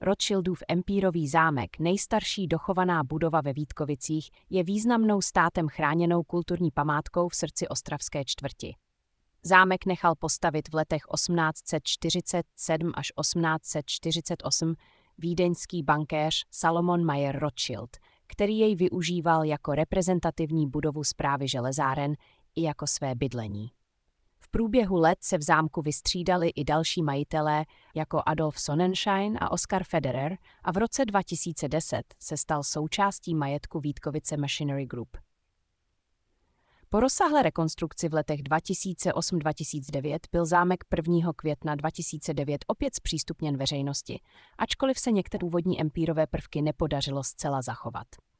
Rothschildův empírový zámek, nejstarší dochovaná budova ve Vítkovicích, je významnou státem chráněnou kulturní památkou v srdci ostravské čtvrti. Zámek nechal postavit v letech 1847 až 1848 vídeňský bankéř Salomon Mayer Rothschild, který jej využíval jako reprezentativní budovu správy železáren i jako své bydlení. V průběhu let se v zámku vystřídali i další majitelé jako Adolf Sonnenschein a Oskar Federer a v roce 2010 se stal součástí majetku Vítkovice Machinery Group. Po rozsáhlé rekonstrukci v letech 2008-2009 byl zámek 1. května 2009 opět zpřístupněn veřejnosti, ačkoliv se některé původní empírové prvky nepodařilo zcela zachovat.